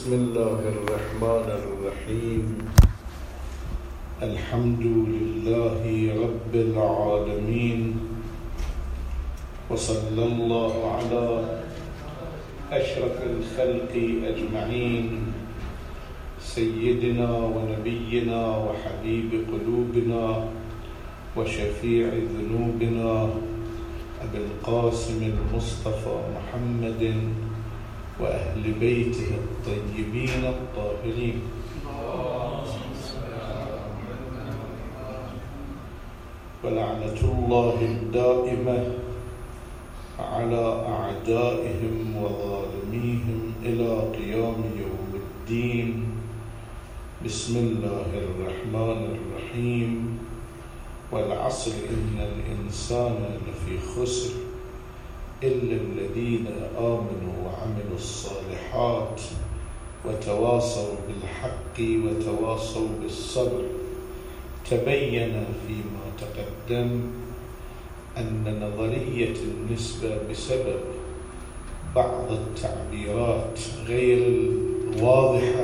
بسم الله الرحمن الرحيم. الحمد لله رب العالمين، وصلى الله على أشرف الخلق أجمعين، سيدنا ونبينا وحبيب قلوبنا وشفيع ذنوبنا أبي القاسم المصطفى محمد وأهل بيته الطيبين الطاهرين، ولعنة الله الدائمة على أعدائهم وظالميهم إلى قيام يوم الدين. بسم الله الرحمن الرحيم. والعصر إن الإنسان لفي خسر إلا الذين آمنوا وعملوا الصالحات وتواصوا بالحق وتواصوا بالصبر. تبين فيما تقدم أن نظرية النسبة بسبب بعض التعبيرات غير الواضحة،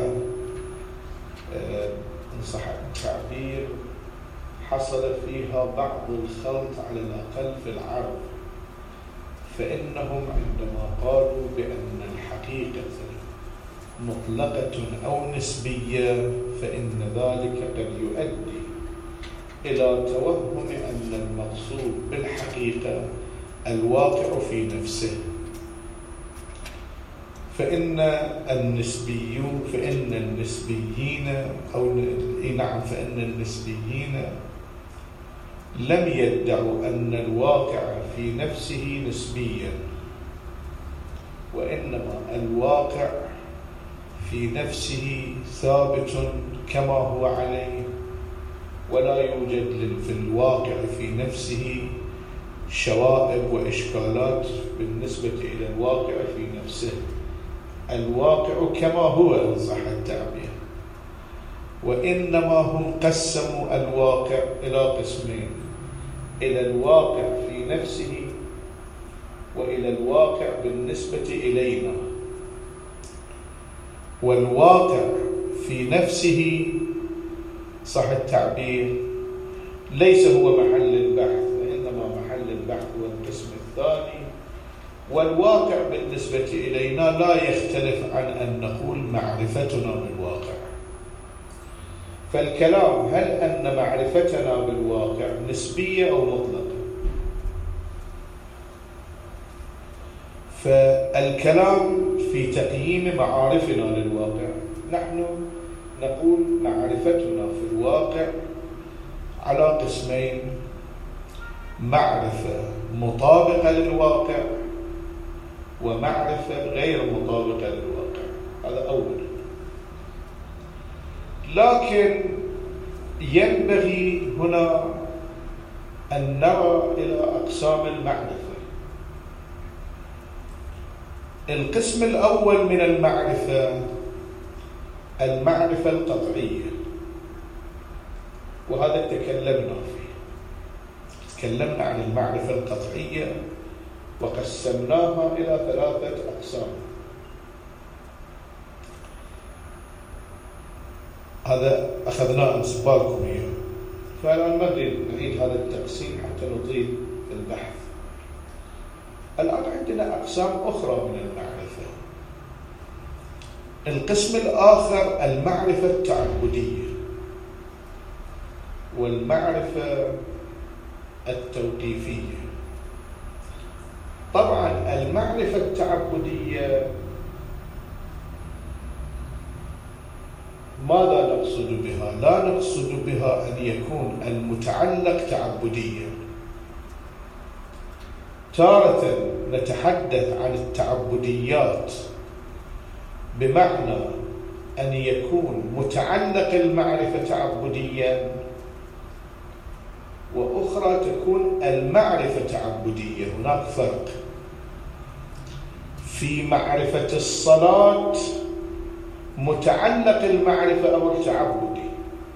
إن صح التعبير، حصل فيها بعض الخلط على الأقل في العرض. فإنهم عندما قالوا بأن الحقيقة مطلقة أو نسبية، فإن ذلك قد يؤدي إلى توهم أن المقصود بالحقيقة الواقع في نفسه. فإن النسبيين لم يدعوا أن الواقع في نفسه نسبيا، وإنما الواقع في نفسه ثابت كما هو عليه، ولا يوجد في الواقع في نفسه شوائب وإشكالات بالنسبة إلى الواقع في نفسه. الواقع كما هو صح التعبير. وإنما هم قسموا الواقع إلى قسمين: إلى الواقع في نفسه وإلى الواقع بالنسبة إلينا. والواقع في نفسه صح التعبير ليس هو محل البحث، وإنما محل البحث هو القسم الثاني. والواقع بالنسبة إلينا لا يختلف عن أن نقول معرفتنا بالواقع. فالكلام هل أن معرفتنا بالواقع نسبية أو مطلقة؟ فالكلام في تقييم معارفنا للواقع، نحن نقول معرفتنا في الواقع على قسمين: معرفة مطابقة للواقع ومعرفة غير مطابقة للواقع. هذا أولا. لكن ينبغي هنا أن نرى إلى أقسام المعرفة. القسم الأول من المعرفة المعرفة القطعية، وهذا تكلمنا فيه. تكلمنا عن المعرفة القطعية وقسمناها إلى 3 أقسام. هذا أخذناه أمس بالكم إياه، فالآن ما نريد هذا التقسيم حتى نطيل البحث. الآن عندنا أقسام أخرى من المعرفة. القسم الآخر المعرفة التعبدية والمعرفة التوقيفية. طبعا المعرفة التعبدية ماذا نقصد بها؟ لا نقصد بها أن يكون المتعلق تعبديا. تارة نتحدث عن التعبديات بمعنى أن يكون متعلق المعرفة تعبديا، وأخرى تكون المعرفة تعبدية. هناك فرق. في معرفة الصلاة متعلق المعرفة أمر تعبدي،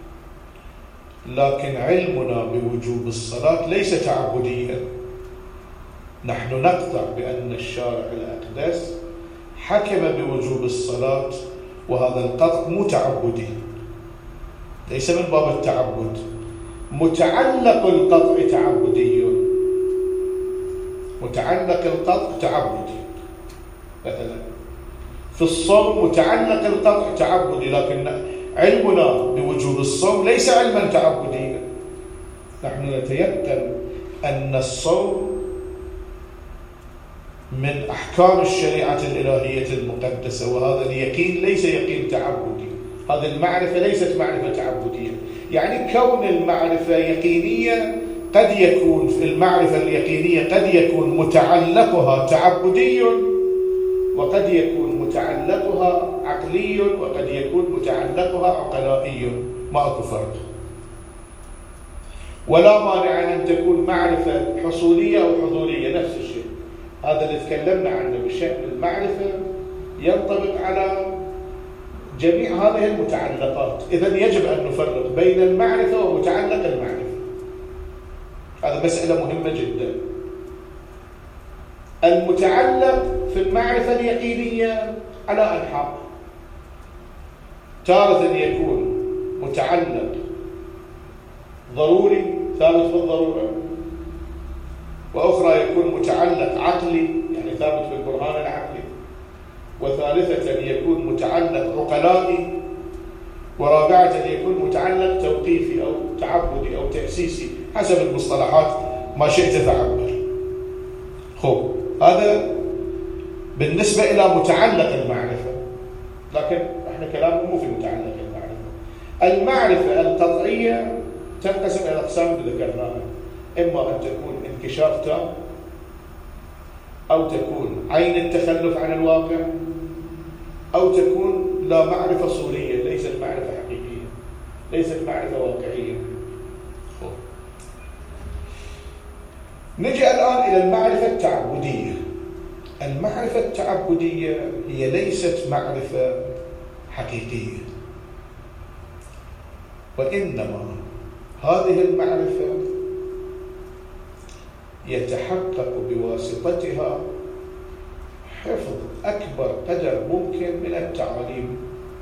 لكن علمنا بوجوب الصلاة ليس تعبديا. نحن نقطع بأن الشارع الأقدس حكم بوجوب الصلاة وهذا القطع مو تعبدي، ليس من باب التعبد. متعلق القطع تعبدي، متعلق القطع تعبدي. مثلا في الصوم متعلق القطع تعبدي، لكن علمنا بوجوب الصوم ليس علما تعبديا. نحن نتيقن أن الصوم من أحكام الشريعة الإلهية المقدسة، وهذا اليقين ليس يقين تعبدي. هذه المعرفة ليست معرفة تعبدية. يعني كون المعرفة يقينية قد يكون في المعرفة اليقينية قد يكون متعلقها تعبدي، وقد يكون متعلقها عقلي، وقد يكون متعلقها عقلائي، ما أكو فرق. ولا مانع أن تكون معرفة حصولية أو حضورية، نفس الشيء. هذا اللي تكلمنا عنه بشأن المعرفة ينطبق على جميع هذه المتعلقات. إذن يجب أن نفرق بين المعرفة ومتعلق المعرفة. هذا مسألة مهمة جدا. المتعلق في المعرفة اليقينية على أنحاء. تارة يكون متعلق ضروري ثابت بالضرورة، وأخرى يكون متعلق عقلي يعني ثابت بالبرهان العقلي، وثالثة يكون متعلق عقلائي، ورابعة يكون متعلق توقيفي أو تعبدي أو تأسيسي، حسب المصطلحات ما شئت فعبر. خب، هذا بالنسبة إلى متعلق المعرفة، لكن احنا كلامنا مو في متعلق المعرفة. المعرفة القطعية تنقسم إلى أقسام ذكرناها، إما أن تكون انكشاف تام، أو تكون عين التخلف عن الواقع، أو تكون لا معرفة صورية، ليست معرفة حقيقية، ليست معرفة واقعية. نجي الآن إلى المعرفة التعبدية. المعرفة التعبدية هي ليست معرفة حقيقية، وإنما هذه المعرفة يتحقق بواسطتها حفظ أكبر قدر ممكن من التعاليم.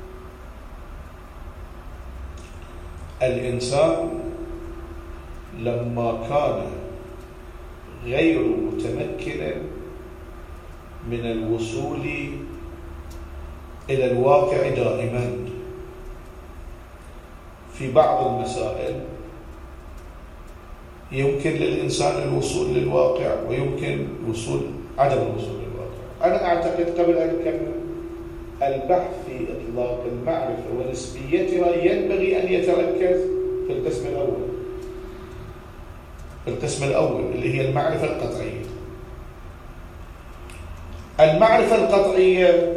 الإنسان لما كان غير متمكن من الوصول إلى الواقع دائما في بعض المسائل، يمكن للإنسان الوصول للواقع ويمكن عدم الوصول للواقع. أنا أعتقد قبل أن أكمل البحث في إطلاق المعرفة ونسبيتها ينبغي أن يتركز في القسم الأول، اللي هي المعرفة القطعية. المعرفة القطعية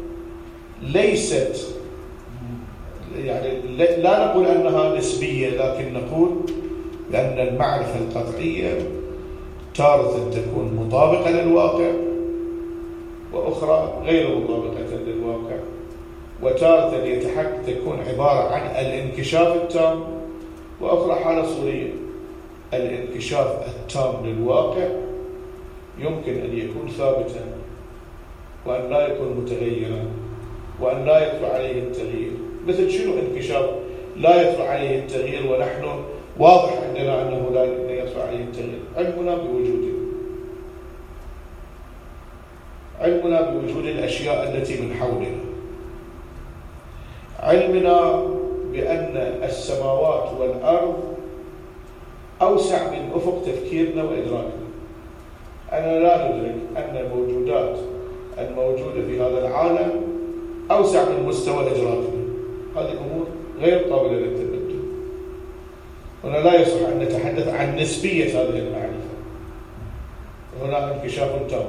ليست يعني لا نقول أنها نسبية، لكن نقول بأن المعرفة القطعية تارة تكون مطابقة للواقع، وأخرى غير مطابقة للواقع، وتارة تكون عبارة عن الانكشاف التام، وأخرى حالة صورية. الانكشاف التام للواقع يمكن أن يكون ثابتا، وأن لا يكون متغيرا، وأن لا يطرأ عليه التغيير. مثل شنو انكشاف لا يطرأ عليه التغيير ونحن واضح عندنا أنه لا يطرأ عليه التغيير؟ علمنا بوجود الأشياء التي من حولنا، علمنا بأن السماوات والأرض أوسع من أفق تفكيرنا وإدراكنا. أنا لا ندرك أن الموجودات الموجودة في هذا العالم أوسع من مستوى إدراكنا. هذه أمور غير قابلة للتبدل. هنا لا يصح أن نتحدث عن نسبية هذه المعرفة. هنا انكشاف تام،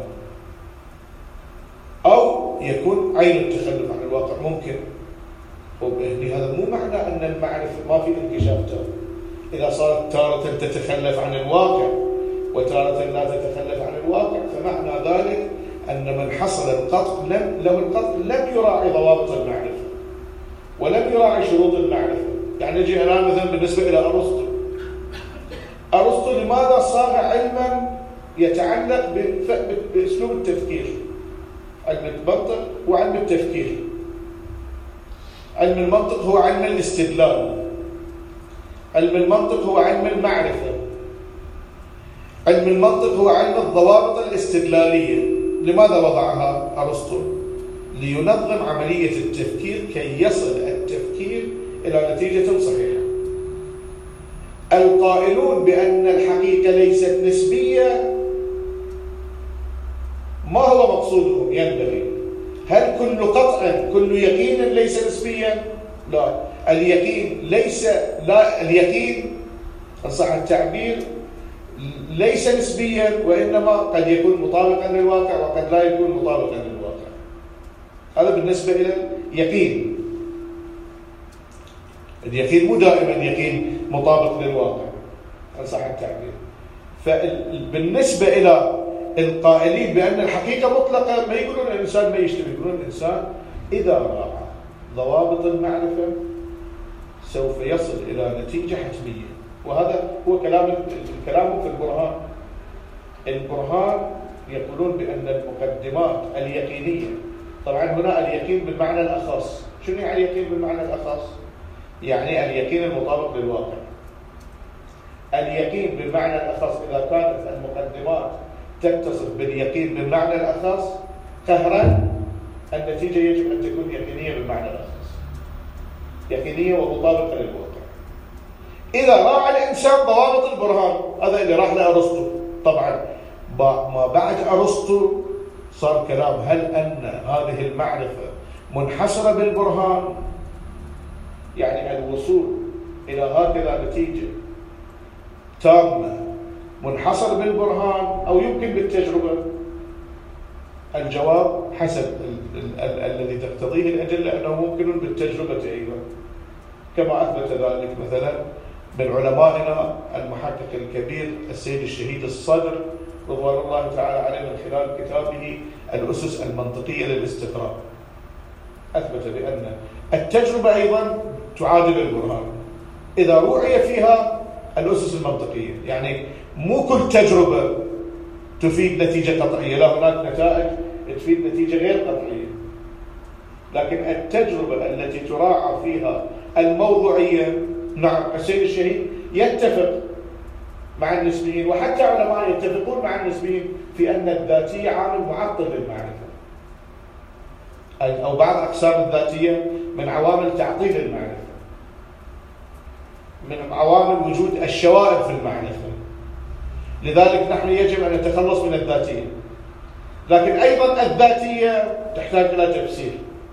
أو يكون عين التخلف عن الواقع ممكن. وبهني هذا مو معنى أن المعرفة ما في انكشاف تام. إذا صارت تارة تتخلف عن الواقع وتارة لا تتخلف عن الواقع، فمعنى ذلك أن من حصل القطع له القطع لم يراعي ضوابط المعرفة ولم يراعي شروط المعرفة. يعني نجي الآن مثلا بالنسبة إلى أرسطو لماذا صار علما يتعلق بأسلوب التفكير؟ علم المنطق وعلم التفكير. علم المنطق هو علم الاستدلال، علم المنطق هو علم المعرفة، علم المنطق هو علم الضوابط الاستدلالية. لماذا وضعها أرسطو؟ لينظم عملية التفكير كي يصل التفكير إلى نتيجة صحيحة. القائلون بأن الحقيقة ليست نسبية ما هو مقصودهم؟ ينبغي، هل كل قطع كل يقين ليس نسبيا؟ لا، اليقين ليس، لا، اليقين إن صح التعبير ليس نسبيا، وإنما قد يكون مطابقا للواقع وقد لا يكون مطابقا للواقع. هذا بالنسبة إلى اليقين. اليقين مو دائما يقين مطابق للواقع إن صح التعبير. فبالنسبة إلى القائلين بأن الحقيقة مطلقة ما يقولون الإنسان ما يشتبه، يقولون الإنسان إذا راعى ضوابط المعرفة سوف يصل إلى نتيجة حتمية. وهذا هو كلام في البرهان. البرهان يقولون بأن المقدمات اليقينية، طبعا هنا اليقين بالمعنى الأخص. شنو يعني اليقين بالمعنى الأخص؟ يعني اليقين المطابق للواقع. اليقين بالمعنى الأخص إذا كانت المقدمات تتصف باليقين بالمعنى الأخص قهرا، النتيجة يجب أن تكون يقينية بالمعنى الأخص، يقينية ومطابقة للواقع. إذا راعى الإنسان ضوابط البرهان، هذا اللي راح لأرسطو. طبعا ما بعد أرسطو صار كلام هل أن هذه المعرفة منحصرة بالبرهان، يعني الوصول إلى هكذا نتيجة تامة منحصر بالبرهان أو يمكن بالتجربة؟ الجواب حسب الذي تقتضيه الأدلة أنه ممكن بالتجربة أيضا، كما أثبت ذلك مثلا من علمائنا المحقق الكبير السيد الشهيد الصدر رضوان الله تعالى عليه من خلال كتابه الأسس المنطقية للاستقراء. أثبت بأن التجربة أيضا تعادل البرهان إذا روعي فيها الأسس المنطقية. يعني مو كل تجربة تفيد نتيجة قطعية، لا، هناك نتائج تفيد نتيجة غير قطعية، لكن التجربة التي تراعى فيها الموضوعية، نعم السيد الشهيد يتفق مع النسبيين، وحتى علماء يتفقون مع النسبيين في أن الذاتية عامل معطل للمعرفة، أو بعض أقسام الذاتية من عوامل تعطيل المعرفة، من عوامل وجود الشوائب في المعرفة. لذلك نحن يجب أن نتخلص من الذاتية، لكن أيضا الذاتية تحتاج إلى تفسير.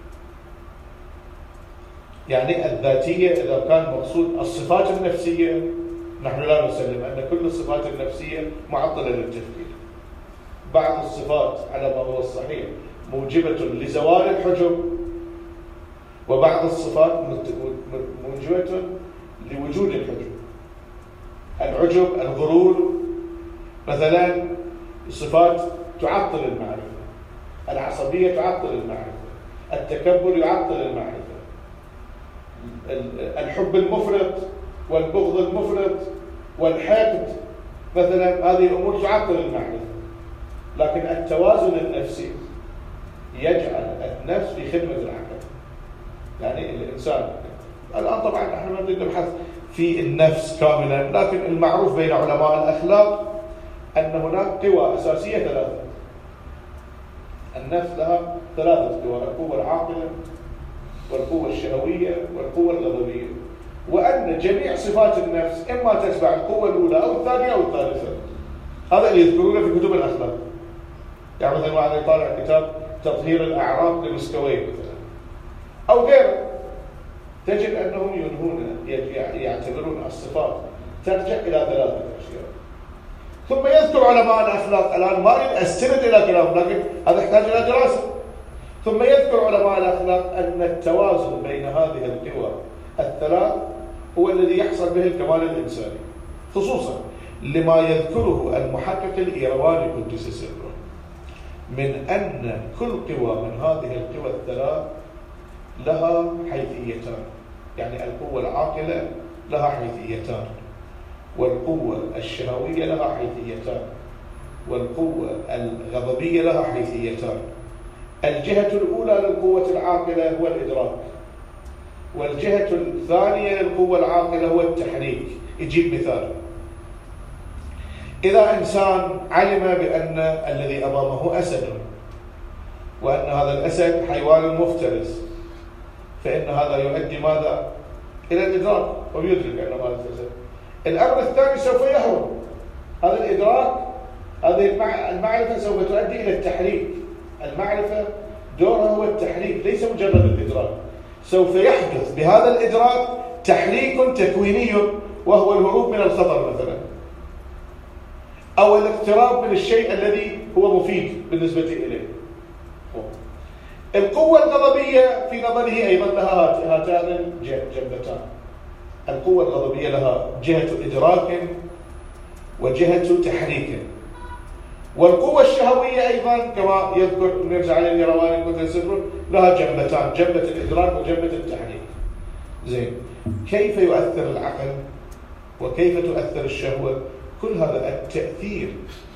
يعني الذاتية إذا كان مقصود الصفات النفسية، نحن لا نسلم أن كل الصفات النفسية معطلة للتفكير. بعض الصفات على ما هو الصحيح موجبة لزوال الحجب، وبعض الصفات موجبة لوجود الحجب. العجب، الغرور مثلا صفات تعطل المعرفة، العصبية تعطل المعرفة، التكبر يعطل المعرفة، الحب المفرط والبغض المفرط والحقد مثلا، هذه الأمور تعطل المعرفة. لكن التوازن النفسي يجعل النفس في خدمة العقل. يعني الإنسان الآن طبعا نحن ما نريد نبحث في النفس كاملا، لكن المعروف بين علماء الأخلاق أن هناك قوى أساسية ثلاثة. النفس لها ثلاثة قوى: القوة العاقلة والقوة الشهوية والقوة الغضبية، وأن جميع صفات النفس إما تتبع القوة الأولى أو الثانية أو الثالثة. هذا اللي يذكرونه في كتب الأخلاق. يعني مثلا واحد يطالع كتاب تطهير الأعراض لمسكوي مثلا أو غيره، تجد أنهم ينهون يعتبرون الصفات ترجع إلى ثلاثة أشياء. ثم يذكر علماء الأخلاق، الآن ما أريد أستند إلى كلام لكن هذا يحتاج إلى دراسة. ثم يذكر علماء الأخلاق أن التوازن بين هذه القوى الثلاث هو الذي يحصل به الكمال الإنساني، خصوصا لما يذكره المحقق الإيرواني قدس سره من أن كل قوى من هذه القوى الثلاث لها حيثيتان. يعني القوة العاقلة لها حيثيتان، والقوة الشهوية لها حيثيتان، والقوة الغضبية لها حيثيتان. الجهة الأولى للقوة العاقلة هو الإدراك. والجهة الثانية للقوة العاقلة هو التحريك. يجيب مثال: إذا إنسان علم بأن الذي أمامه أسد، وأن هذا الأسد حيوان مفترس، فإن هذا يؤدي ماذا؟ إلى الإدراك، ويدرك أن هذا الأسد. الأمر الثاني سوف يهرب. هذا الإدراك، هذه المعرفة سوف تؤدي إلى التحريك. المعرفة دورها هو التحريك، ليس مجرد الإدراك. سوف يحدث بهذا الإدراك تحريك تكويني، وهو الهروب من الخطر مثلا، أو الاقتراب من الشيء الذي هو مفيد بالنسبة إليه. القوة الغضبية في نظره أيضا لها هاتان جنبتان. القوة الغضبية لها جهة إدراك وجهة تحريك. والقوة الشهوية أيضا كما يذكر نرجع على النيرواني قدس سره لها جنبتان، جنبة الإدراك وجنبة التحريك. زين، كيف يؤثر العقل وكيف تؤثر الشهوة؟ كل هذا التأثير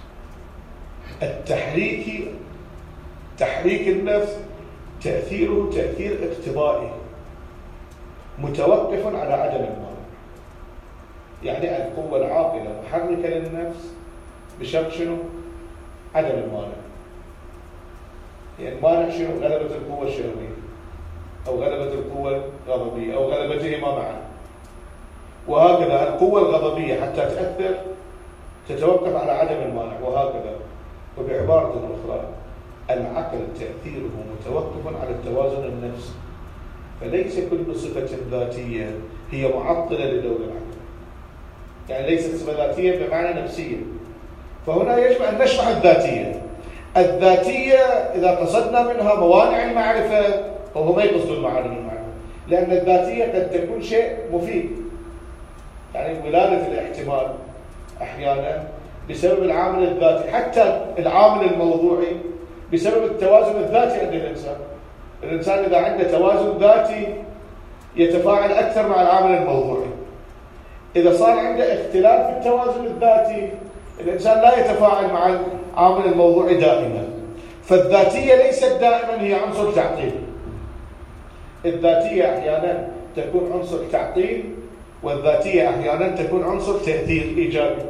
التحريكي، تحريك النفس، تأثيره تأثير اقتضائي متوقف على عدم المانع. يعني القوة العاقلة محركة للنفس بشرط شنو؟ عدم المانع. يعني المانع شنو؟ غلبة القوة الشهوية، أو غلبة القوة الغضبية، أو غلبتهما معا. وهكذا القوة الغضبية حتى تأثر تتوقف على عدم المانع، وهكذا. وبعبارة أخرى، العقل تأثيره متوقف على التوازن النفسي، فليس كل صفة ذاتية هي معطلة لدور العقل. يعني ليست صفة ذاتية بمعنى نفسية. فهنا يجب أن نشرح الذاتية. الذاتية إذا قصدنا منها موانع المعرفة، وهو ما يقصد المعاني المعرفة، لأن الذاتية قد تكون شيء مفيد. يعني ولادة الاحتمال أحيانا بسبب العامل الذاتي، حتى العامل الموضوعي بسبب التوازن الذاتي عند الإنسان. الإنسان إذا عنده توازن ذاتي يتفاعل أكثر مع العامل الموضوعي. إذا صار عنده اختلال في التوازن الذاتي، الإنسان لا يتفاعل مع العامل الموضوعي دائما. فالذاتية ليست دائما هي عنصر تعطيل. الذاتية أحيانا تكون عنصر تعطيل، والذاتية أحيانا تكون عنصر تأثير إيجابي.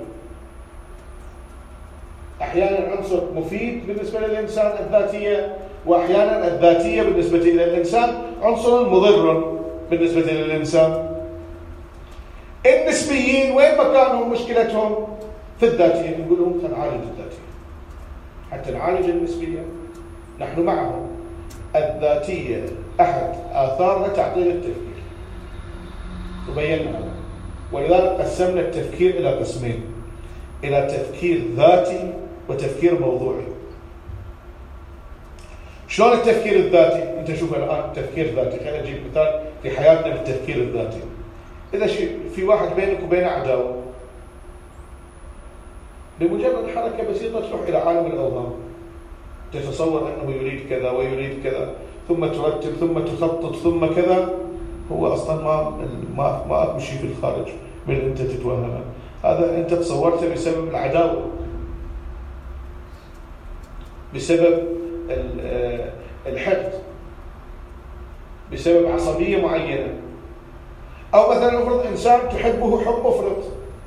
أحيانا عنصر مفيد بالنسبة للإنسان الذاتية، وأحيانا الذاتية بالنسبة إلى الإنسان عنصر مضر بالنسبة للإنسان. النسبيين وين مكانهم مشكلتهم؟ في الذاتية. نقول لهم نعالج الذاتية حتى نعالج النسبية، نحن معهم. الذاتية أحد آثارها تعطيل التفكير، وبينا هذا. ولذلك قسمنا التفكير إلى قسمين: إلى تفكير ذاتي وتفكير موضوعي. شلون التفكير الذاتي؟ أنت شوف الآن تفكير ذاتي، خلينا نجيب مثال في حياتنا بالتفكير الذاتي. إذا في واحد بينك وبينه عداوة، بمجرد حركة بسيطة تروح إلى عالم الأوهام، تتصور أنه يريد كذا ويريد كذا، ثم ترتب، ثم تخطط، ثم كذا. هو أصلا ما أكو شيء في الخارج من اللي أنت تتوهمه. هذا أنت تصورته بسبب العداوة، بسبب الحقد، بسبب عصبية معينة. أو مثلا افرض إنسان تحبه حب مفرط،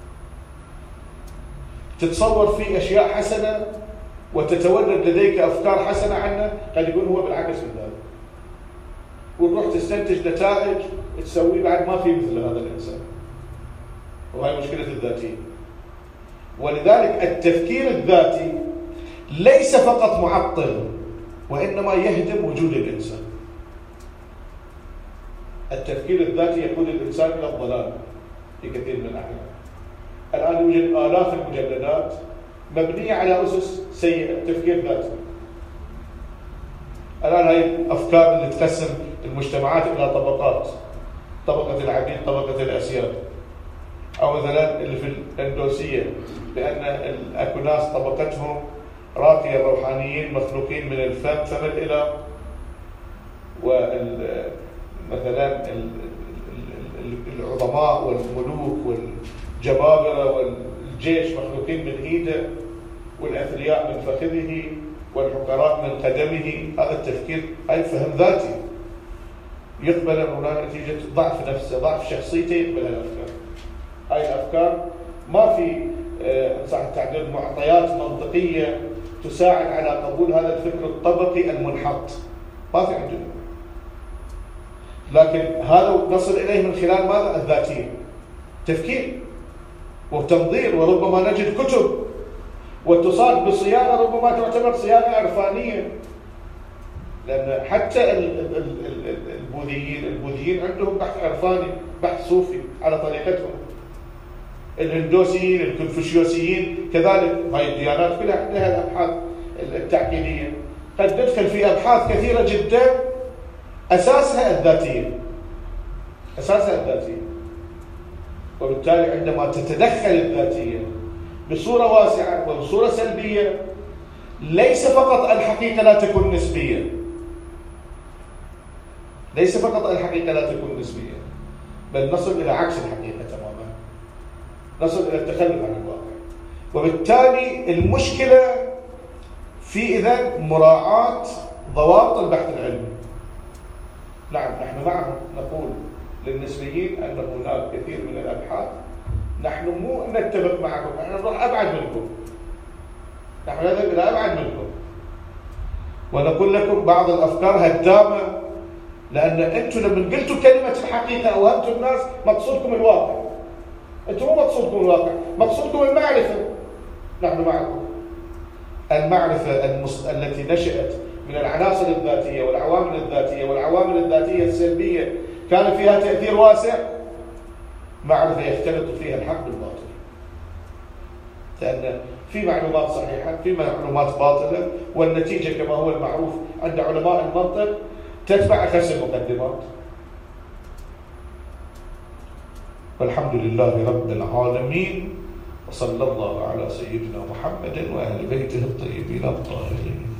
تتصور فيه أشياء حسنة وتتولد لديك أفكار حسنة عنه، قد يكون هو بالعكس من ذلك، وتروح تستنتج نتائج تسويه بعد ما في مثل هذا الإنسان. وهي مشكلة الذاتية. ولذلك التفكير الذاتي ليس فقط معطل، وإنما يهدم وجود الإنسان. التفكير الذاتي يقود الإنسان إلى الضلال في كثير من الأحيان. الآن يوجد آلاف المجلدات مبنية على أسس سيئة، تفكير ذاتي. الآن هاي الأفكار اللي تقسم المجتمعات إلى طبقات: طبقة العبيد، طبقة الأسياد. أو مثلا اللي في الأندوسية، بأن أكو ناس طبقتهم راقية، روحانيين مخلوقين من الفم، فمن إلى مثلا العظماء والملوك والجبابرة والجيش مخلوقين من إيده، والأثرياء من فخذه، والفقراء من قدمه. هذا التفكير، هاي فهم ذاتي. يقبل هناك نتيجة ضعف نفسه، ضعف شخصيته، يقبل الأفكار. هاي الأفكار ما في صح التعبير معطيات منطقية تساعد على قبول هذا الفكر الطبقي المنحط، ما في عندنا. لكن هذا نصل إليه من خلال ماذا؟ الذاتية، تفكير وتنظير، وربما نجد كتب واتصال بصياغة ربما تعتبر صياغة عرفانية، لأن حتى البوذيين عندهم بحث عرفاني، بحث صوفي على طريقتهم. الهندوسيين، الكونفوشيوسيين كذلك، هاي الديانات كلها عندها الأبحاث التعقيدية. قد ندخل في أبحاث كثيرة جدا أساسها الذاتية، أساسها الذاتية. وبالتالي عندما تتدخل الذاتية بصورة واسعة وبصورة سلبية، ليس فقط الحقيقة لا تكون نسبية، ليس فقط الحقيقة لا تكون نسبية، بل نصل إلى عكس الحقيقة تماما، نصل إلى التخلف عن الواقع. وبالتالي المشكلة في إذن مراعاة ضوابط البحث العلمي. نعم، نحن معهم نقول للنسبيين أن هناك كثير من الأبحاث نحن مو نتفق معكم، نحن نروح أبعد منكم، نحن نذهب إلى أبعد منكم، ونقول لكم بعض الأفكار هدامة، لأن أنتم لما قلتوا كلمة الحقيقة أوهمتوا الناس مقصودكم الواقع. أنتم مو مقصودكم الواقع، مقصودكم المعرفة. نحن معكم. المعرفة التي نشأت من العناصر الذاتية والعوامل الذاتية والعوامل الذاتية السلبية كان فيها تأثير واسع، معرفة يختلط فيها الحق بالباطل، لأن في معلومات صحيحة، في معلومات باطلة، والنتيجة كما هو المعروف عند علماء المنطق تتبع أخس المقدمات. والحمد لله رب العالمين، وصلى الله على سيدنا محمد وأهل بيته الطيبين الطاهرين.